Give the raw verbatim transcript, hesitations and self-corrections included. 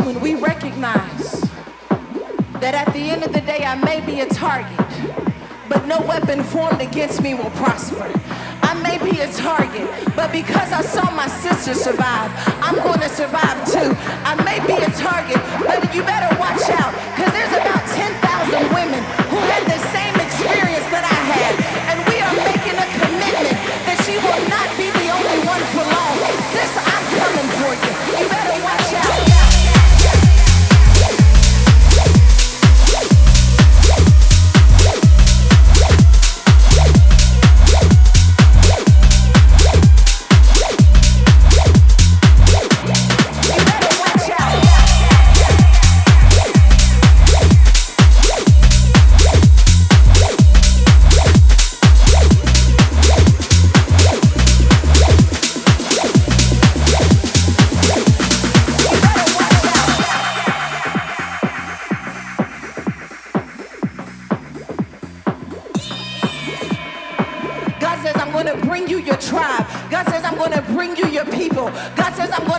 when we recognize that at the end of the day I may be a target, but no weapon formed against me will prosper. I may be a target, but because I saw my sister survive, I'm going to survive too. I may be a target, but you better watch out, because there's about ten thousand women who had the same experience that I had, and we are making a commitment that she will not be the only one for long. Sis, I'm coming for you. You better watch out. God says, I'm going to bring you your tribe. God says, I'm going to bring you your people. God says, I'm going